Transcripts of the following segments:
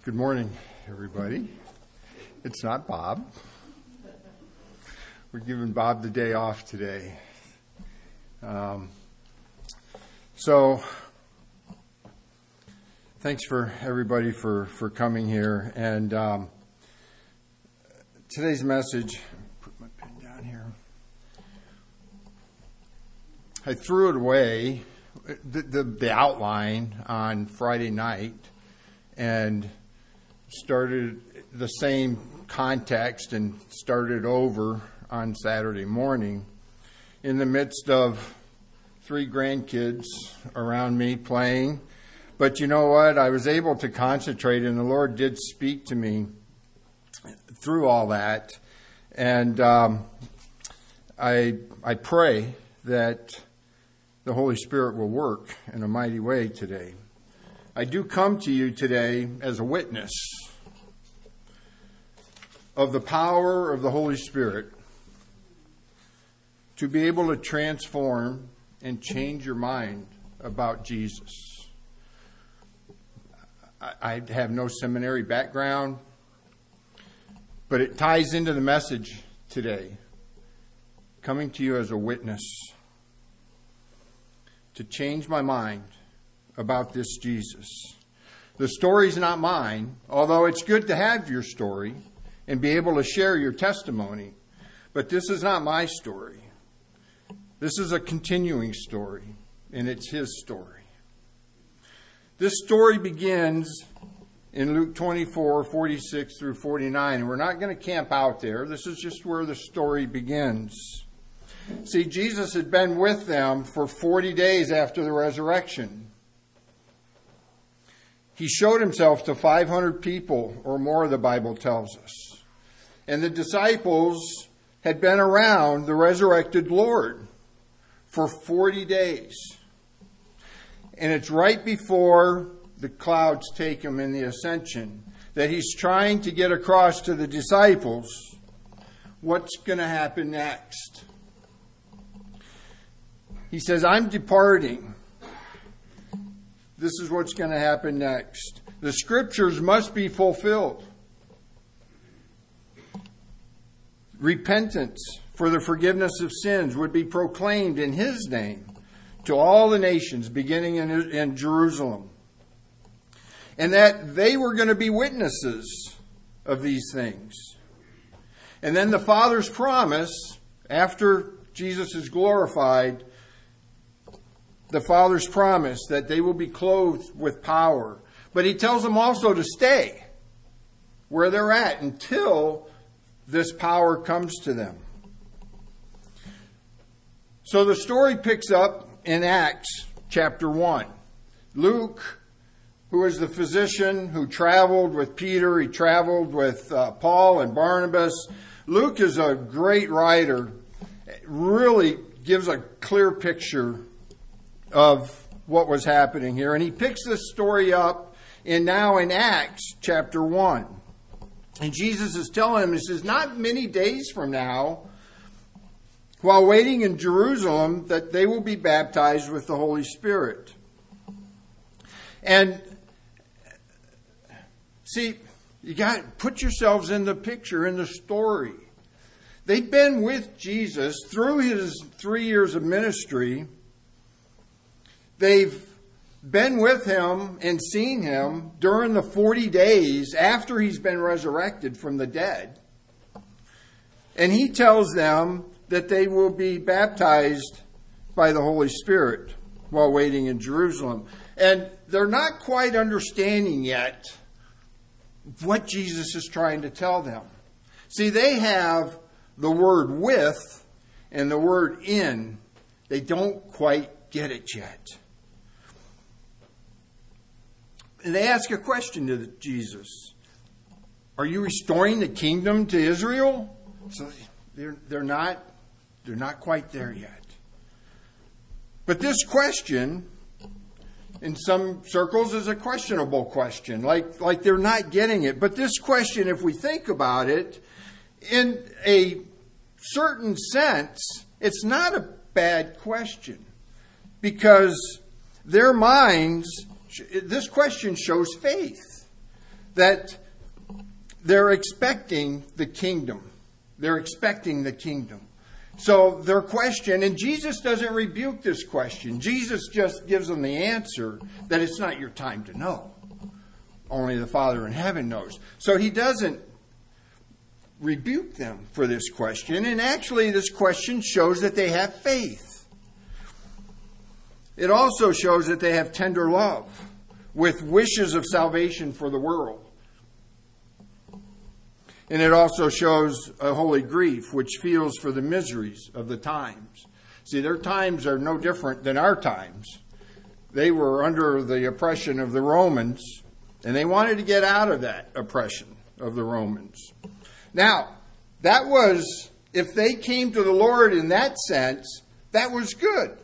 Good morning, everybody. It's not Bob. We're giving Bob the day off today. So thanks for everybody for coming here. And today's message, put my pen down here. I threw it away, the outline on Friday night, and started the same context and started over on Saturday morning in the midst of 3 grandkids around me playing. But you know what? I was able to concentrate, and the Lord did speak to me through all that. And I pray that the Holy Spirit will work in a mighty way today. I do come to you today as a witness of the power of the Holy Spirit to be able to transform and change your mind about Jesus. I have no seminary background, but it ties into the message today. Coming to you as a witness to change my mind about this Jesus. The story's not mine, although it's good to have your story and be able to share your testimony. But this is not my story. This is a continuing story, and it's his story. This story begins in Luke 24, 46 through 49, and we're not going to camp out there. This is just where the story begins. See, Jesus had been with them for 40 days after the resurrection. He showed himself to 500 people or more, the Bible tells us. And the disciples had been around the resurrected Lord for 40 days. And it's right before the clouds take him in the ascension that he's trying to get across to the disciples what's going to happen next. He says, I'm departing. This is what's going to happen next. The scriptures must be fulfilled. Repentance for the forgiveness of sins would be proclaimed in his name to all the nations, beginning in Jerusalem. And that they were going to be witnesses of these things. And then the Father's promise, after Jesus is glorified, the Father's promise that they will be clothed with power. But he tells them also to stay where they're at until this power comes to them. So the story picks up in Acts chapter 1. Luke, who is the physician who traveled with Peter, he traveled with Paul and Barnabas. Luke is a great writer. It really gives a clear picture of what was happening here. And he picks this story up now in Acts chapter 1. And Jesus is telling him, he says, not many days from now, while waiting in Jerusalem, that they will be baptized with the Holy Spirit. And see, you got to put yourselves in the picture, in the story. They've been with Jesus through his 3 years of ministry. They've been with him and seen him during the 40 days after he's been resurrected from the dead. And he tells them that they will be baptized by the Holy Spirit while waiting in Jerusalem. And they're not quite understanding yet what Jesus is trying to tell them. See, they have the word with and the word in. They don't quite get it yet. And they ask a question to Jesus. Are you restoring the kingdom to Israel? So they're not quite there yet. But this question, in some circles, is a questionable question. Like they're not getting it. But this question, if we think about it, in a certain sense, it's not a bad question. Because their minds, this question shows faith. that they're expecting the kingdom. They're expecting the kingdom. So their question, and Jesus doesn't rebuke this question. Jesus just gives them the answer that it's not your time to know. Only the Father in heaven knows. So he doesn't rebuke them for this question. And actually, this question shows that they have faith. It also shows that they have tender love with wishes of salvation for the world. And it also shows a holy grief, which feels for the miseries of the times. See, their times are no different than our times. They were under the oppression of the Romans, and they wanted to get out of that oppression of the Romans. Now, that was, if they came to the Lord in that sense, that was good.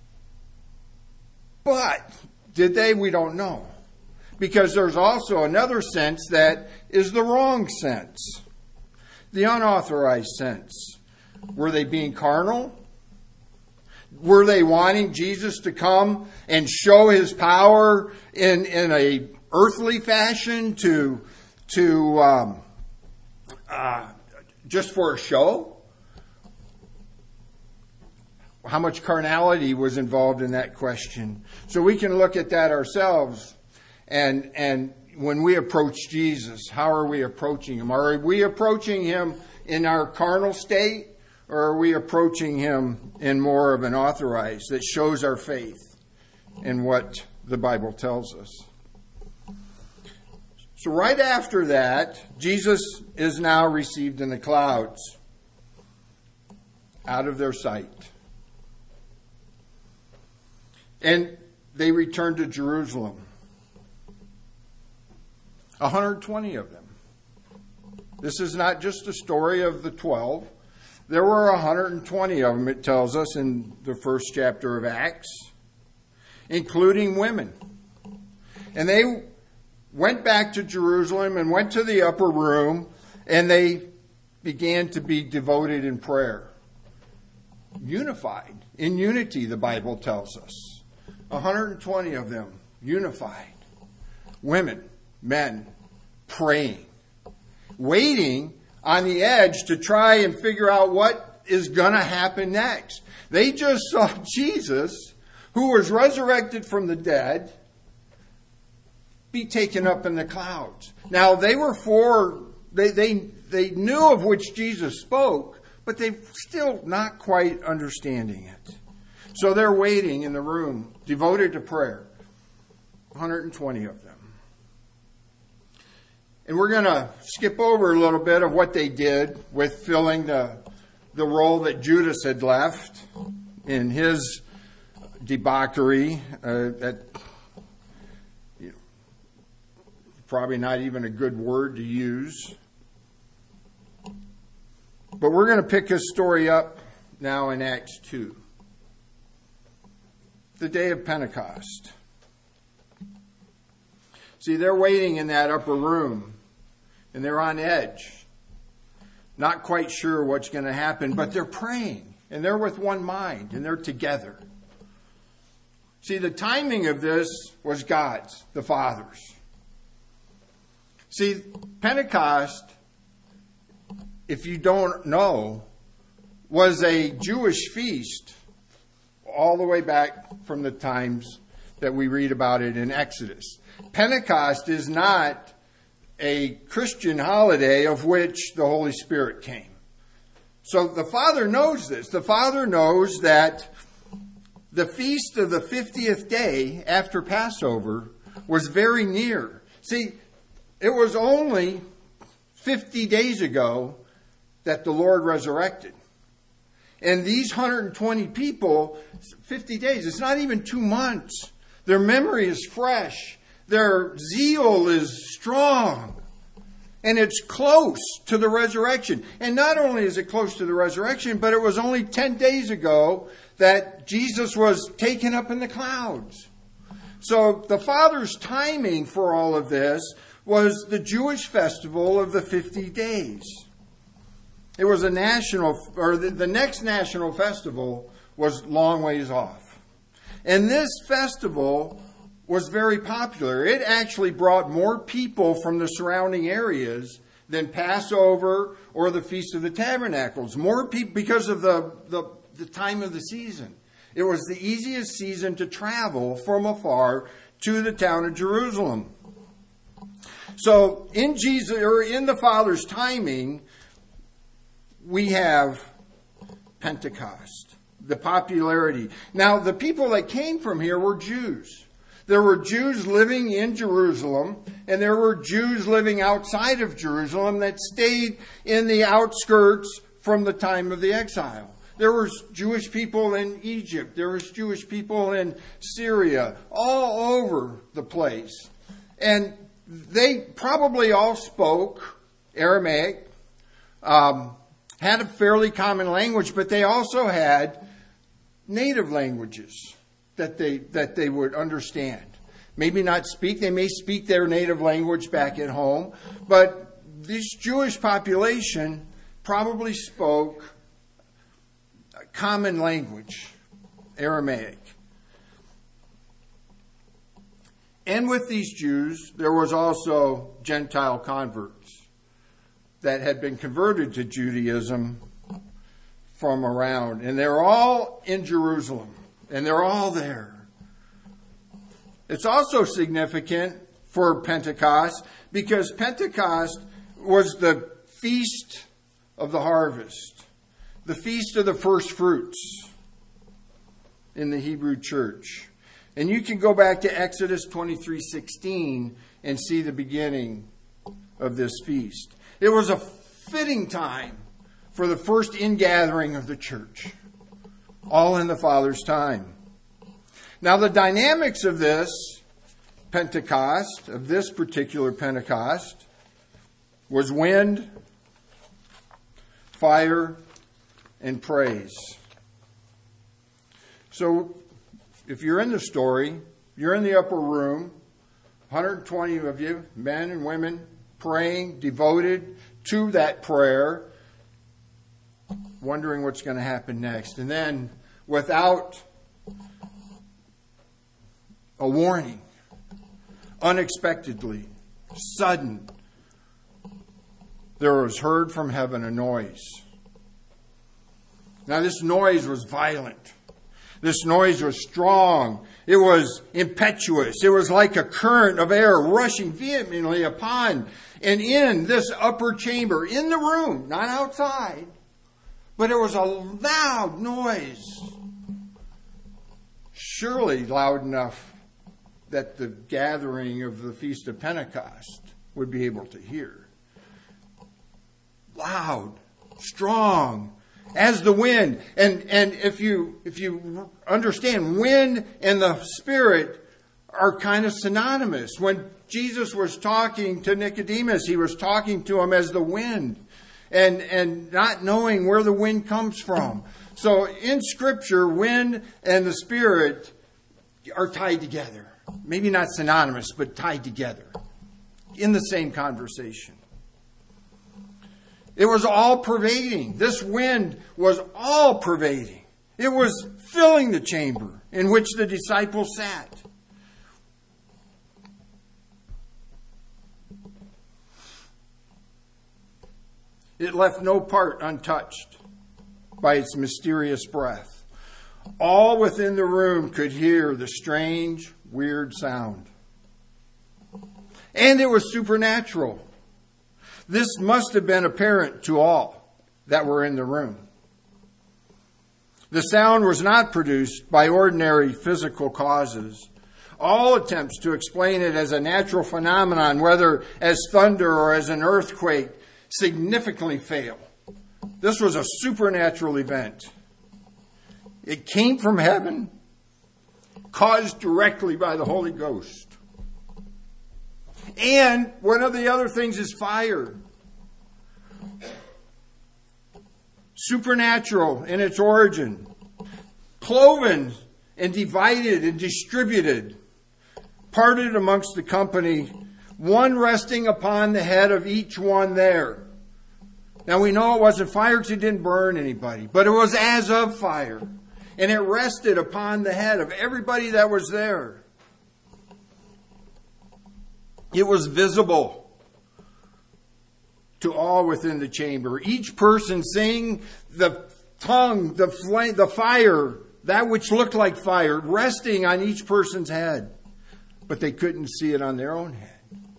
But did they? We don't know. Because there's also another sense that is the wrong sense. The unauthorized sense. Were they being carnal? Were they wanting Jesus to come and show his power in a earthly fashion to just for a show? How much carnality was involved in that question? So we can look at that ourselves. And when we approach Jesus, how are we approaching him? Are we approaching him in our carnal state, or are we approaching him in more of an authorized that shows our faith in what the Bible tells us? So right after that, Jesus is now received in the clouds, out of their sight. And they return to Jerusalem. 120 of them. This is not just a story of the 12. There were 120 of them, it tells us in the first chapter of Acts, including women. And they went back to Jerusalem and went to the upper room, and they began to be devoted in prayer. Unified. In unity, the Bible tells us. 120 of them unified. Women, men, praying, waiting on the edge to try and figure out what is going to happen next. They just saw Jesus, who was resurrected from the dead, be taken up in the clouds. Now, they were they knew of which Jesus spoke, but they still not quite understanding it. So they're waiting in the room, devoted to prayer. 120 of them. And we're going to skip over a little bit of what they did with filling the role that Judas had left in his debauchery. Probably not even a good word to use. But we're going to pick his story up now in Acts 2. The day of Pentecost. See, they're waiting in that upper room, and they're on edge. Not quite sure what's going to happen, but they're praying, and they're with one mind, and they're together. See, the timing of this was God's, the Father's. See, Pentecost, if you don't know, was a Jewish feast all the way back from the times that we read about it in Exodus. Pentecost is not a Christian holiday of which the Holy Spirit came. So the Father knows this. The Father knows that the feast of the 50th day after Passover was very near. See, it was only 50 days ago that the Lord resurrected. And these 120 people, 50 days, it's not even 2 months. Their memory is fresh. Their zeal is strong. And it's close to the resurrection. And not only is it close to the resurrection, but it was only 10 days ago that Jesus was taken up in the clouds. So the Father's timing for all of this was the Jewish festival of the 50 days. It was a national, or the next national festival was long ways off. And this festival was very popular. It actually brought more people from the surrounding areas than Passover or the Feast of the Tabernacles. More people because of the time of the season. It was the easiest season to travel from afar to the town of Jerusalem. So in Jesus, or in the Father's timing, we have Pentecost, the popularity. Now, the people that came from here were Jews. There were Jews living in Jerusalem, and there were Jews living outside of Jerusalem that stayed in the outskirts from the time of the exile. There were Jewish people in Egypt. There was Jewish people in Syria, all over the place. And they probably all spoke Aramaic, had a fairly common language, but they also had native languages that they would understand. Maybe not speak. They may speak their native language back at home, but this Jewish population probably spoke a common language, Aramaic. And with these Jews, there was also Gentile converts that had been converted to Judaism from around. And they're all in Jerusalem. And they're all there. It's also significant for Pentecost because Pentecost was the feast of the harvest, the feast of the first fruits in the Hebrew church. And you can go back to Exodus 23:16 and see the beginning of this feast. It was a fitting time for the first ingathering of the church, all in the Father's time. Now, the dynamics of this Pentecost, of this particular Pentecost, was wind, fire, and praise. So, if you're in the story, you're in the upper room, 120 of you, men and women, praying, devoted to that prayer, wondering what's going to happen next. And then, without a warning, unexpectedly, sudden, there was heard from heaven a noise. Now, this noise was violent. This noise was strong. It was impetuous. It was like a current of air rushing vehemently upon and in this upper chamber, in the room, not outside. But it was a loud noise. Surely loud enough that the gathering of the Feast of Pentecost would be able to hear. Loud, strong, as the wind. And if you understand, wind and the Spirit are kind of synonymous. When Jesus was talking to Nicodemus, he was talking to him as the wind. And not knowing where the wind comes from. So in Scripture, wind and the Spirit are tied together. Maybe not synonymous, but tied together in the same conversation. It was all pervading. This wind was all pervading. It was filling the chamber in which the disciples sat. It left no part untouched by its mysterious breath. All within the room could hear the strange, weird sound. And it was supernatural. This must have been apparent to all that were in the room. The sound was not produced by ordinary physical causes. All attempts to explain it as a natural phenomenon, whether as thunder or as an earthquake, significantly fail. This was a supernatural event. It came from heaven, caused directly by the Holy Ghost. And one of the other things is fire. Supernatural in its origin. Cloven and divided and distributed. Parted amongst the company. One resting upon the head of each one there. Now we know it wasn't fire because it didn't burn anybody. But it was as of fire. And it rested upon the head of everybody that was there. It was visible to all within the chamber. Each person seeing the tongue, the flame, the fire, that which looked like fire, resting on each person's head. But they couldn't see it on their own head.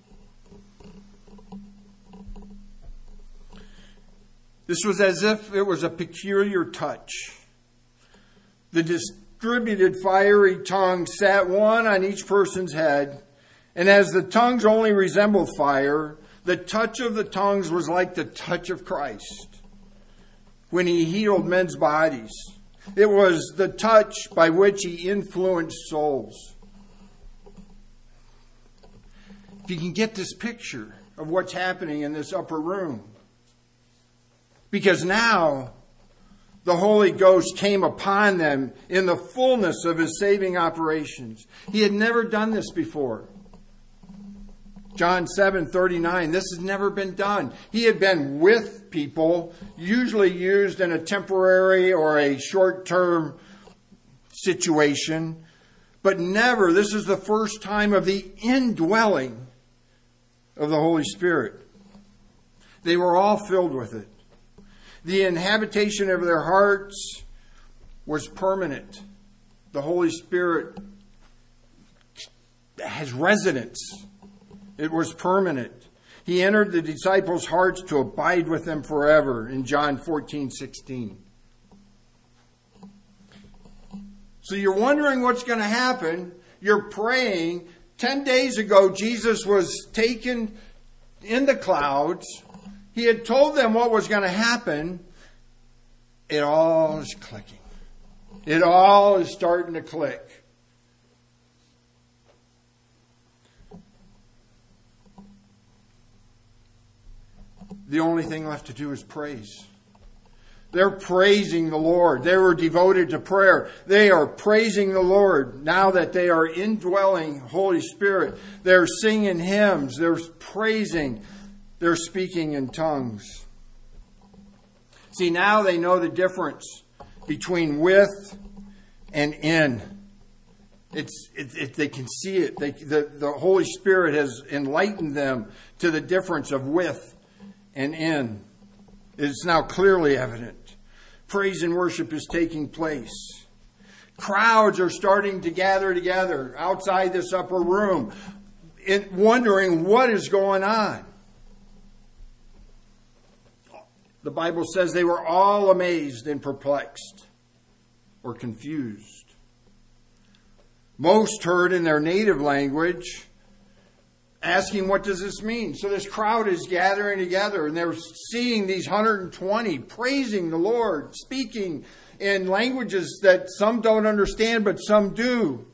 This was as if it was a peculiar touch. The distributed fiery tongue sat one on each person's head, and as the tongues only resembled fire, the touch of the tongues was like the touch of Christ when he healed men's bodies. It was the touch by which he influenced souls. If you can get this picture of what's happening in this upper room. Because now the Holy Ghost came upon them in the fullness of his saving operations. He had never done this before. John 7:39, this has never been done. He had been with people, usually used in a temporary or a short-term situation, but never, this is the first time of the indwelling of the Holy Spirit. They were all filled with it. The inhabitation of their hearts was permanent. The Holy Spirit has residence. It was permanent. He entered the disciples' hearts to abide with them forever in John 14:16. So you're wondering what's going to happen. You're praying. 10 days ago, Jesus was taken in the clouds. He had told them what was going to happen. It all is clicking. It all is starting to click. The only thing left to do is praise. They're praising the Lord. They were devoted to prayer. They are praising the Lord now that they are indwelling Holy Spirit. They're singing hymns. They're praising. They're speaking in tongues. See, now they know the difference between with and in. They can see it. The Holy Spirit has enlightened them to the difference of with and in. It's now clearly evident. Praise and worship is taking place. Crowds are starting to gather together outside this upper room, wondering what is going on. The Bible says they were all amazed and perplexed or confused. Most heard in their native language, asking, what does this mean? So this crowd is gathering together and they're seeing these 120 praising the Lord, speaking in languages that some don't understand, but some do.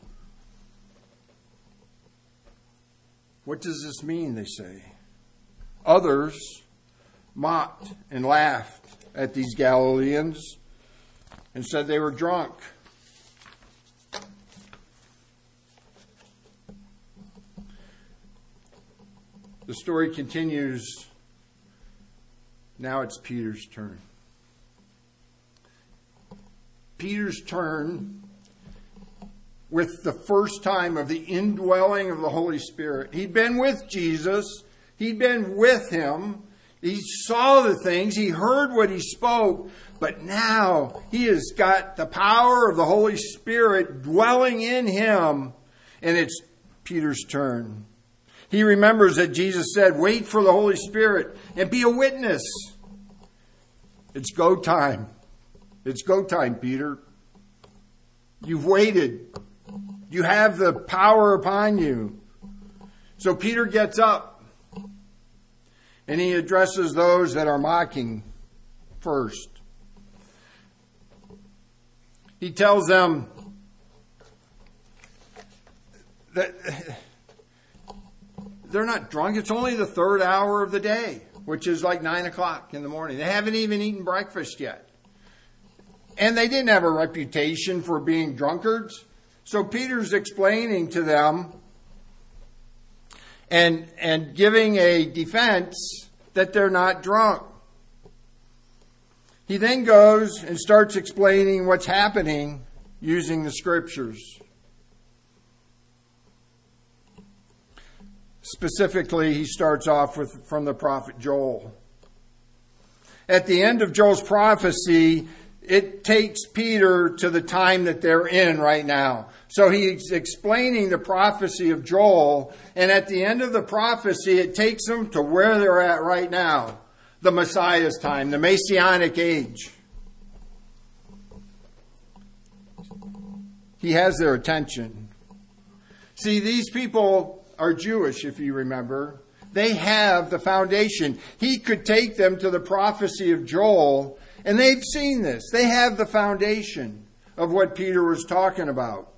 What does this mean, they say. Others mocked and laughed at these Galileans and said they were drunk. The story continues. Now it's Peter's turn. Peter's turn with the first time of the indwelling of the Holy Spirit. He'd been with Jesus. He'd been with him. He saw the things. He heard what he spoke. But now he has got the power of the Holy Spirit dwelling in him. And it's Peter's turn. He remembers that Jesus said, wait for the Holy Spirit and be a witness. It's go time. It's go time, Peter. You've waited. You have the power upon you. So Peter gets up and he addresses those that are mocking first. He tells them that they're not drunk. It's only the third hour of the day, which is like 9 o'clock in the morning. They haven't even eaten breakfast yet. And they didn't have a reputation for being drunkards. So Peter's explaining to them and giving a defense that they're not drunk. He then goes and starts explaining what's happening using the scriptures. Specifically, he starts off from the prophet Joel. At the end of Joel's prophecy, it takes Peter to the time that they're in right now. So he's explaining the prophecy of Joel, and at the end of the prophecy, it takes them to where they're at right now, the Messiah's time, the Messianic age. He has their attention. See, these people are Jewish, if you remember. They have the foundation. He could take them to the prophecy of Joel, and they've seen this. They have the foundation of what Peter was talking about.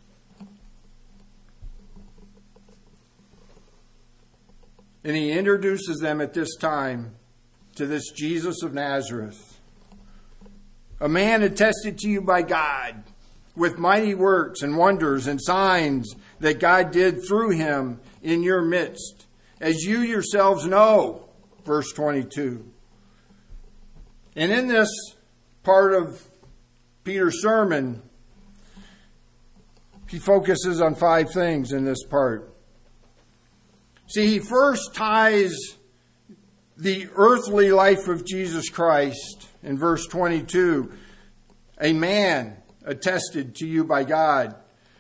And he introduces them at this time to this Jesus of Nazareth, a man attested to you by God with mighty works and wonders and signs that God did through him in your midst, as you yourselves know. Verse 22. And in this part of Peter's sermon, he focuses on 5 things in this part. See, he first ties the earthly life of Jesus Christ in verse 22, a man attested to you by God.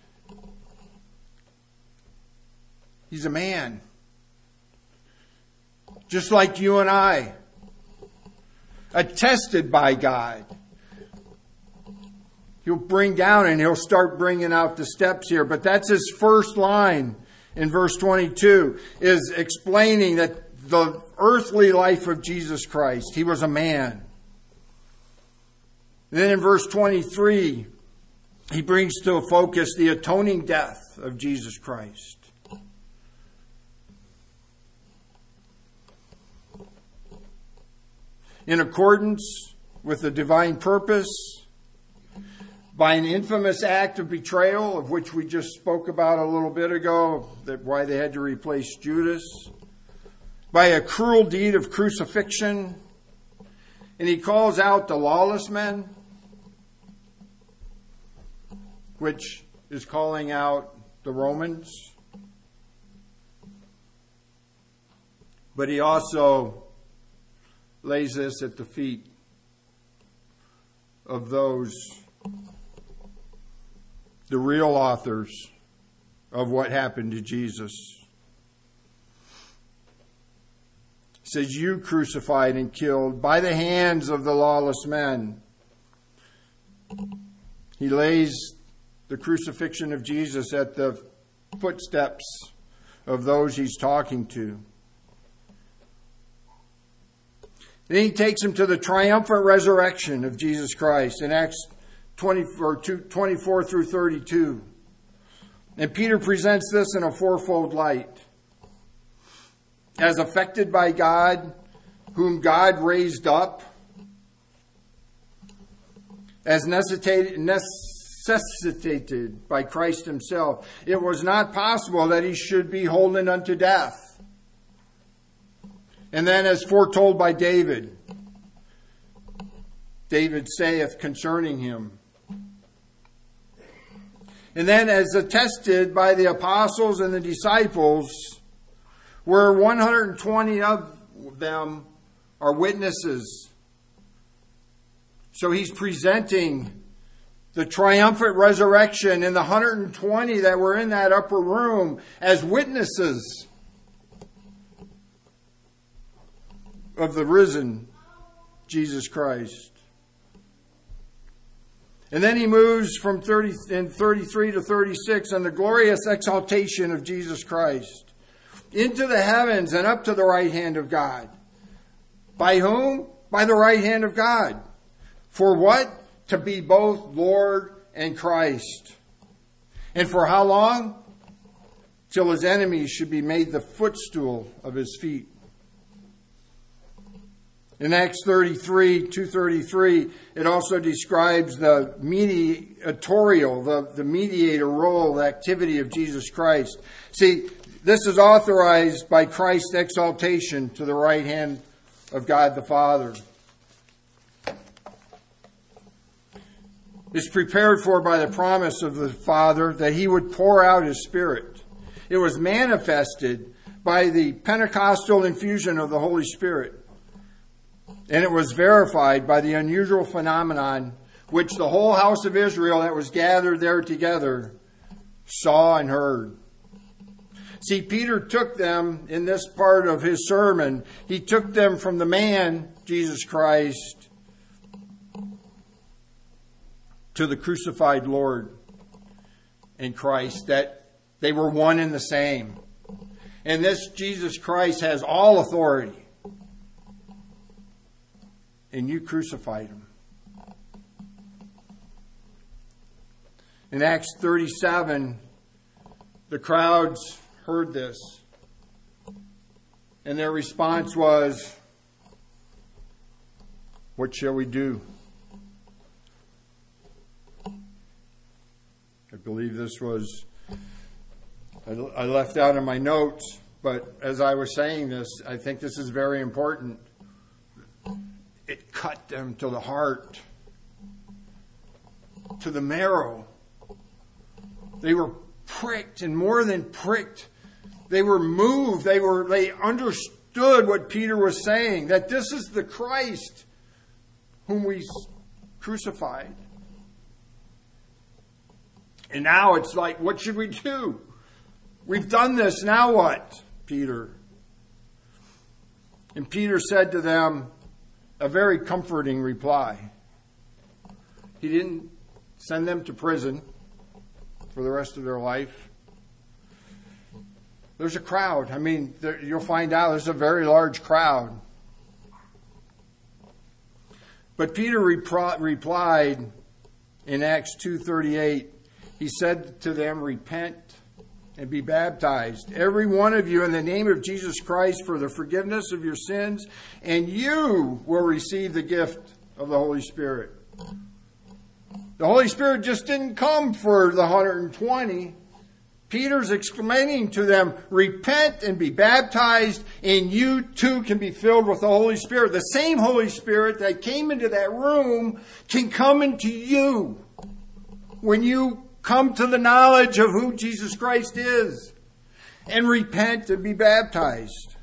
He's a man, just like you and I, attested by God. He'll bring down and he'll start bringing out the steps here, but that's his first line in verse 22, is explaining that the earthly life of Jesus Christ, he was a man. Then in verse 23, he brings to a focus the atoning death of Jesus Christ. In accordance with the divine purpose, by an infamous act of betrayal, of which we just spoke about a little bit ago, that why they had to replace Judas, by a cruel deed of crucifixion, and he calls out the lawless men, which is calling out the Romans. But he also lays this at the feet of those, the real authors of what happened to Jesus. He says, you crucified and killed by the hands of the lawless men. He lays the crucifixion of Jesus at the footsteps of those he's talking to. Then he takes him to the triumphant resurrection of Jesus Christ in Acts 24 through 32. And Peter presents this in a fourfold light. As affected by God, whom God raised up, as necessitated by Christ himself, it was not possible that he should be holden unto death. And then as foretold by David, David saith concerning him. And then as attested by the apostles and the disciples, where 120 of them are witnesses. So he's presenting the triumphant resurrection and the 120 that were in that upper room as witnesses of the risen Jesus Christ. And then he moves from 33 to 36 on the glorious exaltation of Jesus Christ into the heavens and up to the right hand of God. By whom? By the right hand of God. For what? To be both Lord and Christ. And for how long? Till his enemies should be made the footstool of his feet. In Acts 33, 2:33, it also describes the mediatorial, the mediator role, the activity of Jesus Christ. See, this is authorized by Christ's exaltation to the right hand of God the Father. It's prepared for by the promise of the Father that he would pour out his Spirit. It was manifested by the Pentecostal infusion of the Holy Spirit. And it was verified by the unusual phenomenon which the whole house of Israel that was gathered there together saw and heard. See, Peter took them in this part of his sermon. He took them from the man, Jesus Christ, to the crucified Lord in Christ, that they were one and the same. And this Jesus Christ has all authority. And you crucified him. In Acts 37, the crowds heard this. And their response was, "What shall we do?" I believe this was, I left out in my notes, but as I was saying this, I think this is very important. It cut them to the heart, to the marrow. They were pricked, and more than pricked, they were moved. They understood what Peter was saying, that this is the Christ whom we crucified. And now it's like, what should we do? We've done this, now what, Peter? And Peter said to them a very comforting reply. He didn't send them to prison for the rest of their life. There's a crowd. I mean, you'll find out there's a very large crowd. But Peter replied in Acts 2:38. He said to them, "Repent and be baptized, every one of you, in the name of Jesus Christ for the forgiveness of your sins, and you will receive the gift of the Holy Spirit." The Holy Spirit just didn't come for the 120. Peter's explaining to them, repent and be baptized, and you too can be filled with the Holy Spirit. The same Holy Spirit that came into that room can come into you when you come to the knowledge of who Jesus Christ is and repent and be baptized.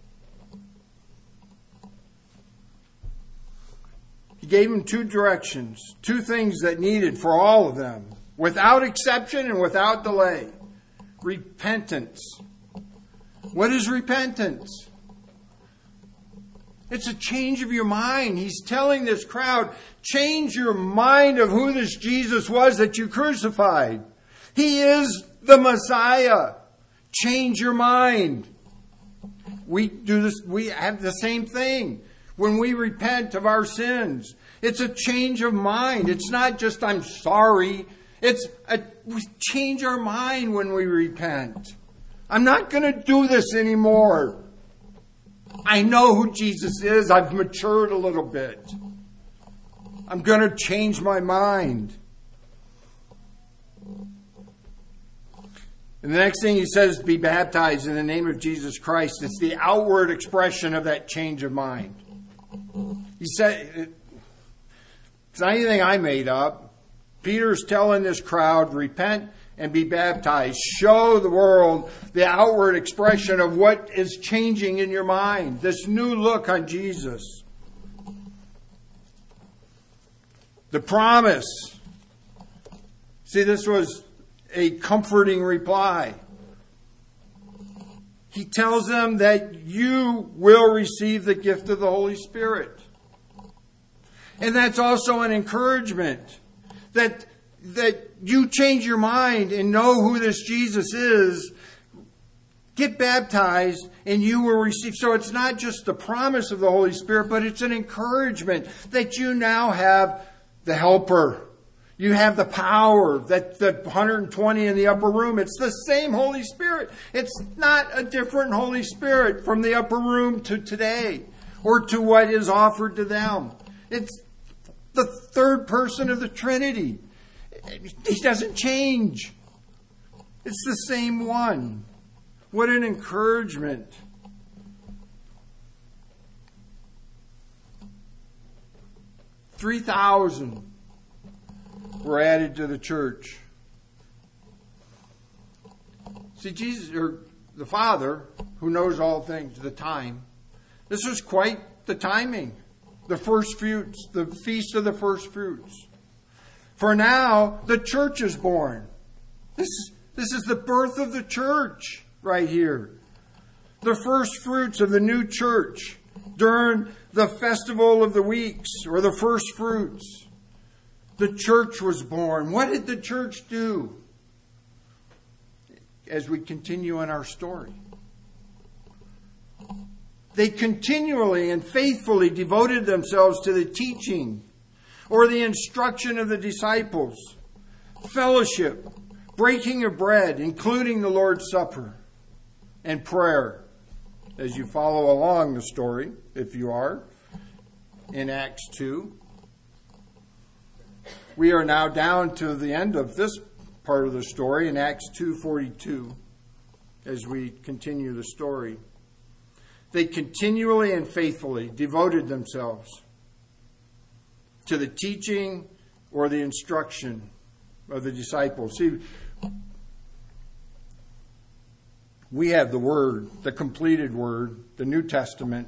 He gave them two directions, two things that needed for all of them, without exception and without delay. Repentance. What is repentance? It's a change of your mind. He's telling this crowd, change your mind of who this Jesus was that you crucified. He is the Messiah. Change your mind. We do this. We have the same thing when we repent of our sins. It's a change of mind. It's not just I'm sorry. We change our mind when we repent. I'm not going to do this anymore. I know who Jesus is. I've matured a little bit. I'm going to change my mind. And the next thing he says, be baptized in the name of Jesus Christ. It's the outward expression of that change of mind. He said, it's not anything I made up. Peter's telling this crowd, repent and be baptized. Show the world the outward expression of what is changing in your mind. This new look on Jesus. The promise. See, this was a comforting reply. He tells them that you will receive the gift of the Holy Spirit. And that's also an encouragement that you change your mind and know who this Jesus is. Get baptized and you will receive. So it's not just the promise of the Holy Spirit, but it's an encouragement that you now have the helper. You have the power, that the 120 in the upper room. It's the same Holy Spirit. It's not a different Holy Spirit from the upper room to today or to what is offered to them. It's the third person of the Trinity. He doesn't change. It's the same one. What an encouragement. $3,000 were added to the church. See, the Father, who knows all things, the time. This is quite the timing. The first fruits, the feast of the first fruits. For now, the church is born. This is the birth of the church right here. The first fruits of the new church during the festival of the weeks, or the first fruits. The church was born. What did the church do? As we continue in our story, they continually and faithfully devoted themselves to the teaching or the instruction of the disciples, fellowship, breaking of bread, including the Lord's Supper, and prayer. As you follow along the story, if you are, in Acts 2. We are now down to the end of this part of the story in Acts 2:42 as we continue the story. They continually and faithfully devoted themselves to the teaching or the instruction of the disciples. See, we have the Word, the completed Word, the New Testament.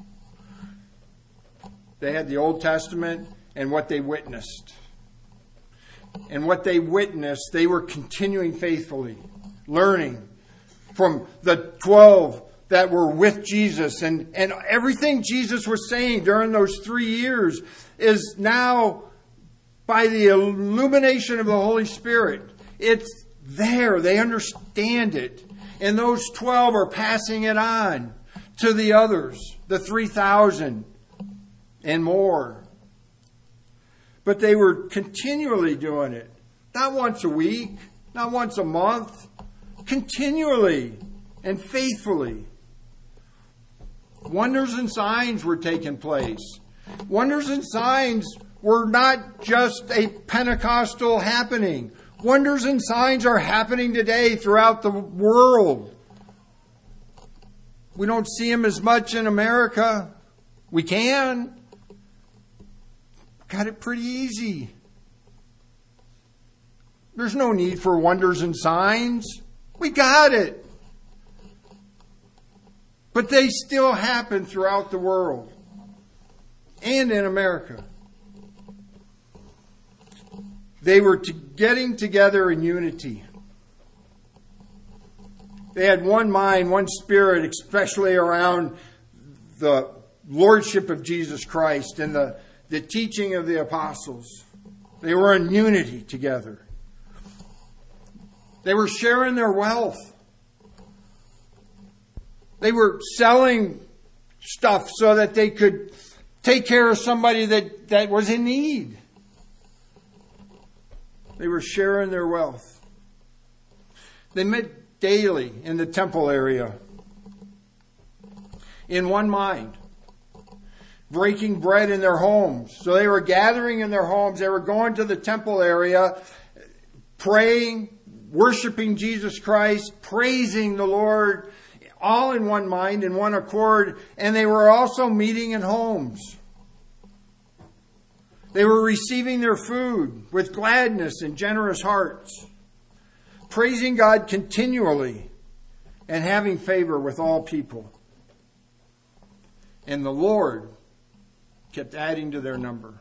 They had the Old Testament and what they witnessed. And what they witnessed, they were continuing faithfully, learning from the 12 that were with Jesus. And everything Jesus was saying during those 3 years is now, by the illumination of the Holy Spirit, it's there. They understand it. And those 12 are passing it on to the others, the 3,000 and more. But they were continually doing it. Not once a week, not once a month. Continually and faithfully. Wonders and signs were taking place. Wonders and signs were not just a Pentecostal happening. Wonders and signs are happening today throughout the world. We don't see them as much in America. We can. Got it pretty easy. There's no need for wonders and signs. We got it. But they still happen throughout the world and in America. They were getting together in unity. They had one mind, one spirit, especially around the lordship of Jesus Christ and the teaching of the apostles. They were in unity together. They were sharing their wealth. They were selling stuff so that they could take care of somebody that was in need. They were sharing their wealth. They met daily in the temple area in one mind, breaking bread in their homes. So they were gathering in their homes. They were going to the temple area, praying, worshiping Jesus Christ, praising the Lord, all in one mind, in one accord. And they were also meeting in homes. They were receiving their food with gladness and generous hearts, praising God continually and having favor with all people. And the Lord kept adding to their number.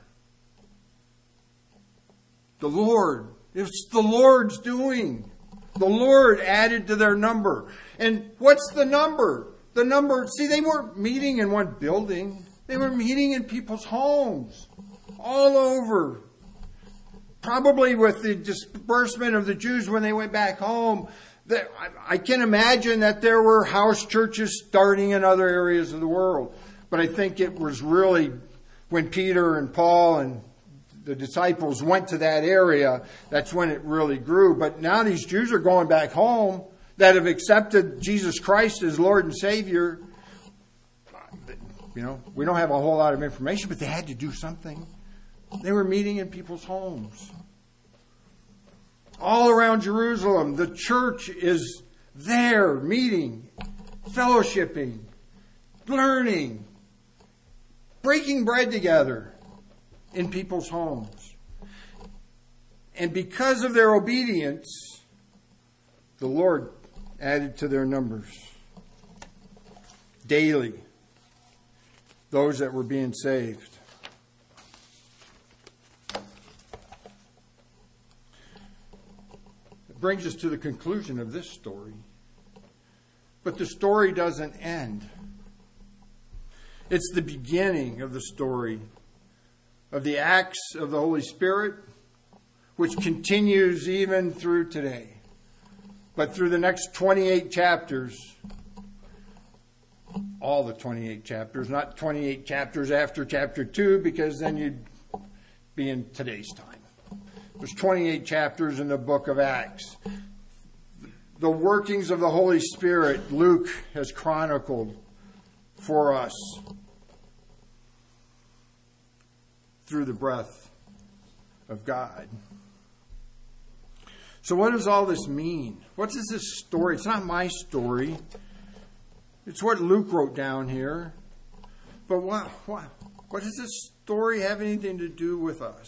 The Lord, it's the Lord's doing. The Lord added to their number. And what's the number? The number, see, they weren't meeting in one building. They were meeting in people's homes. All over. Probably with the disbursement of the Jews when they went back home. I can imagine that there were house churches starting in other areas of the world. But I think it was really when Peter and Paul and the disciples went to that area, that's when it really grew. But now these Jews are going back home that have accepted Jesus Christ as Lord and Savior. You know, we don't have a whole lot of information, but they had to do something. They were meeting in people's homes. All around Jerusalem, the church is there, meeting, fellowshipping, learning, breaking bread together in people's homes. And because of their obedience, the Lord added to their numbers. Daily, those that were being saved. It brings us to the conclusion of this story. But the story doesn't end. It's the beginning of the story of the acts of the Holy Spirit, which continues even through today. But through the next 28 chapters, all the 28 chapters, not 28 chapters after chapter 2, because then you'd be in today's time. There's 28 chapters in the book of Acts. The workings of the Holy Spirit, Luke has chronicled for us through the breath of God. So what does all this mean? What is this story? It's not my story. It's what Luke wrote down here. But what does this story have anything to do with us?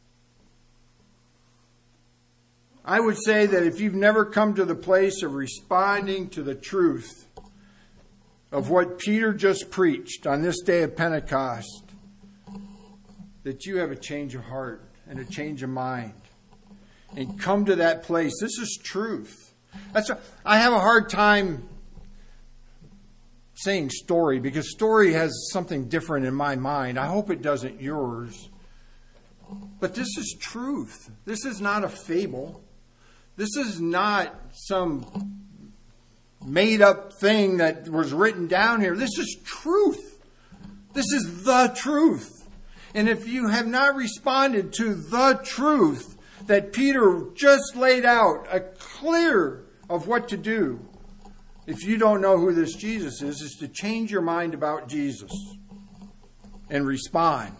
I would say that if you've never come to the place of responding to the truth of what Peter just preached on this day of Pentecost, that you have a change of heart and a change of mind and come to that place. This is truth. I have a hard time saying story because story has something different in my mind. I hope it doesn't yours. But this is truth. This is not a fable. This is not some made up thing that was written down here. This is truth. This is the truth. And if you have not responded to the truth that Peter just laid out, a clear of what to do, if you don't know who this Jesus is to change your mind about Jesus and respond.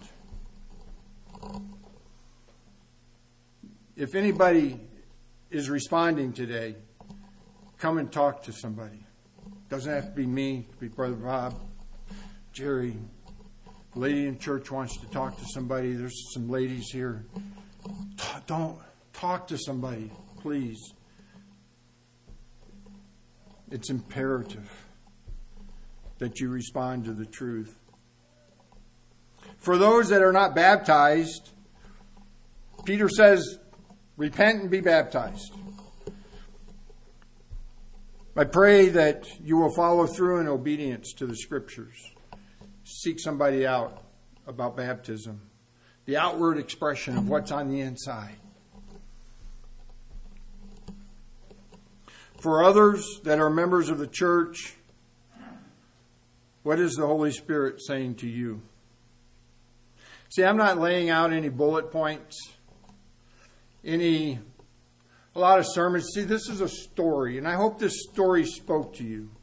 If anybody is responding today, come and talk to somebody. Doesn't have to be me. It could be Brother Bob, Jerry. A lady in church wants to talk to somebody. There's some ladies here. Don't talk to somebody, please. It's imperative that you respond to the truth. For those that are not baptized, Peter says, repent and be baptized. I pray that you will follow through in obedience to the Scriptures. Seek somebody out about baptism. The outward expression of what's on the inside. For others that are members of the church, what is the Holy Spirit saying to you? See, I'm not laying out any bullet points, a lot of sermons. See, this is a story, and I hope this story spoke to you.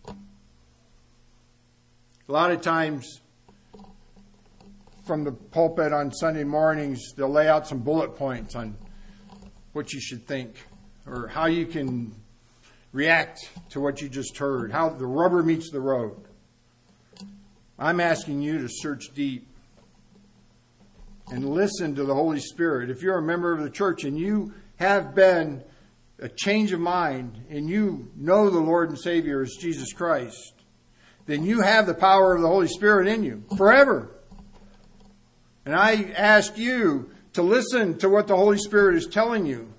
A lot of times, from the pulpit on Sunday mornings, they'll lay out some bullet points on what you should think or how you can react to what you just heard, how the rubber meets the road. I'm asking you to search deep and listen to the Holy Spirit. If you're a member of the church and you have been a change of mind and you know the Lord and Savior is Jesus Christ, then you have the power of the Holy Spirit in you forever. And I ask you to listen to what the Holy Spirit is telling you.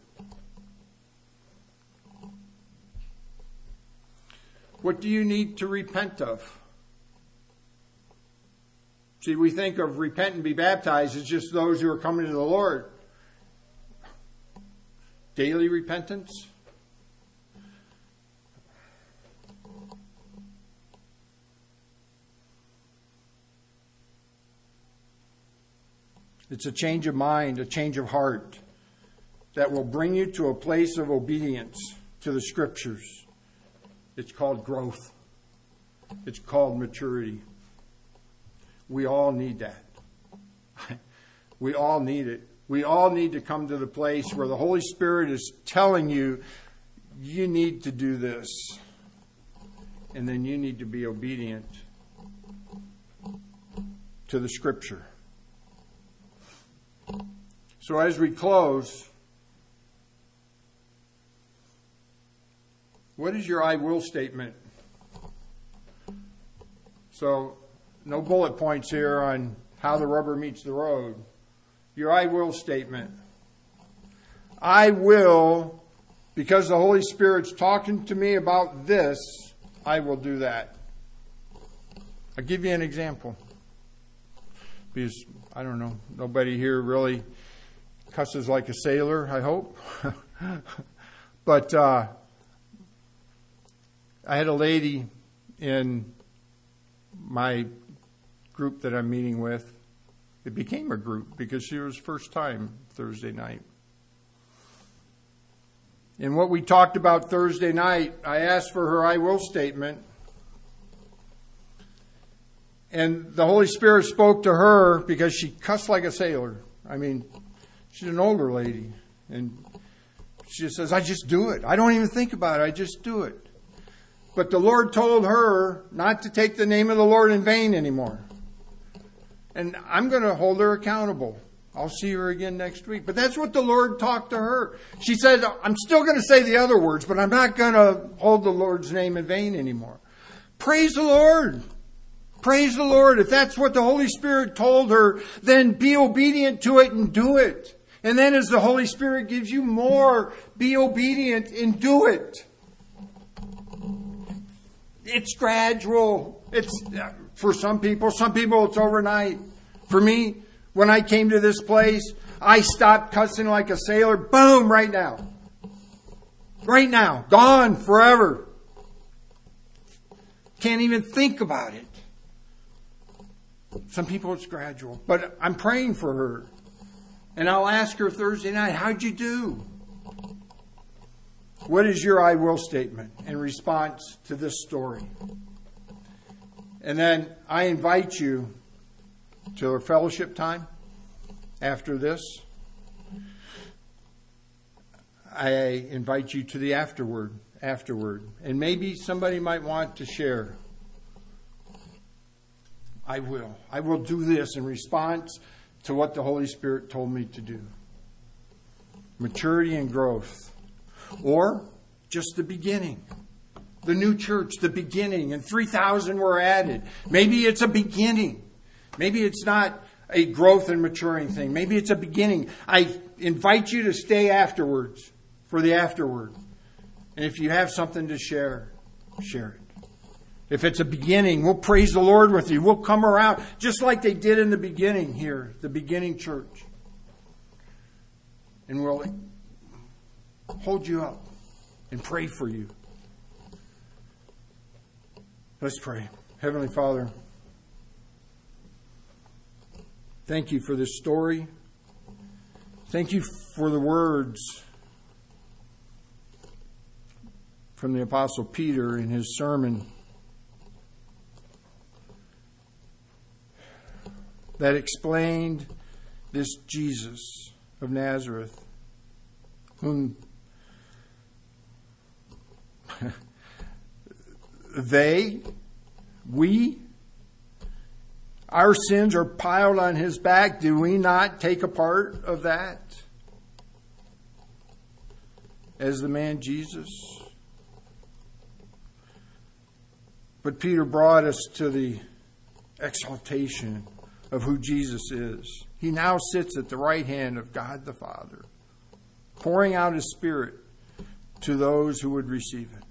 What do you need to repent of? See, we think of repent and be baptized as just those who are coming to the Lord. Daily repentance? It's a change of mind, a change of heart that will bring you to a place of obedience to the Scriptures. It's called growth. It's called maturity. We all need that. We all need it. We all need to come to the place where the Holy Spirit is telling you, you need to do this. And then you need to be obedient to the Scripture. So as we close, What is your I will statement? So, no bullet points here on how the rubber meets the road. Your I will statement. I will, because the Holy Spirit's talking to me about this, I will do that. I'll give you an example. Because, I don't know, nobody here really cusses like a sailor, I hope. But I had a lady in my group that I'm meeting with. It became a group because she was first time Thursday night. And what we talked about Thursday night, I asked for her I will statement. And the Holy Spirit spoke to her because she cussed like a sailor. I mean, she's an older lady. And she says, I just do it. I don't even think about it. I just do it. But the Lord told her not to take the name of the Lord in vain anymore. And I'm going to hold her accountable. I'll see her again next week. But that's what the Lord talked to her. She said, I'm still going to say the other words, but I'm not going to hold the Lord's name in vain anymore. Praise the Lord. Praise the Lord. If that's what the Holy Spirit told her, then be obedient to it and do it. And then as the Holy Spirit gives you more, be obedient and do it. It's gradual. It's for some people it's overnight. For me, when I came to this place, I stopped cussing like a sailor. Boom, right now. Right now. Gone forever. Can't even think about it. Some people it's gradual. But I'm praying for her. And I'll ask her Thursday night, how'd you do? What is your I will statement in response to this story? And then I invite you to a fellowship time after this. I invite you to the afterward. And maybe somebody might want to share. I will do this in response to what the Holy Spirit told me to do. Maturity and growth. Or just the beginning. The new church, the beginning. And 3,000 were added. Maybe it's a beginning. Maybe it's not a growth and maturing thing. Maybe it's a beginning. I invite you to stay afterwards for the afterward. And if you have something to share, share it. If it's a beginning, we'll praise the Lord with you. We'll come around just like they did in the beginning here, the beginning church. And we'll hold you up and pray for you. Let's pray. Heavenly Father, thank you for this story. Thank you for the words from the Apostle Peter in his sermon that explained this Jesus of Nazareth, whom our sins are piled on his back. Do we not take a part of that as the man Jesus? But Peter brought us to the exaltation of who Jesus is. He now sits at the right hand of God the Father, pouring out his Spirit to those who would receive it.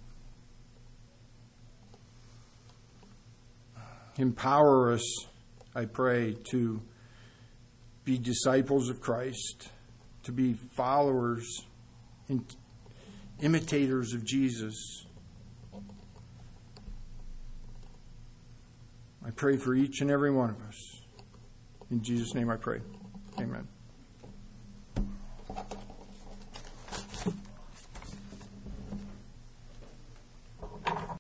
Empower us, I pray, to be disciples of Christ, to be followers and imitators of Jesus. I pray for each and every one of us. In Jesus' name I pray. Amen.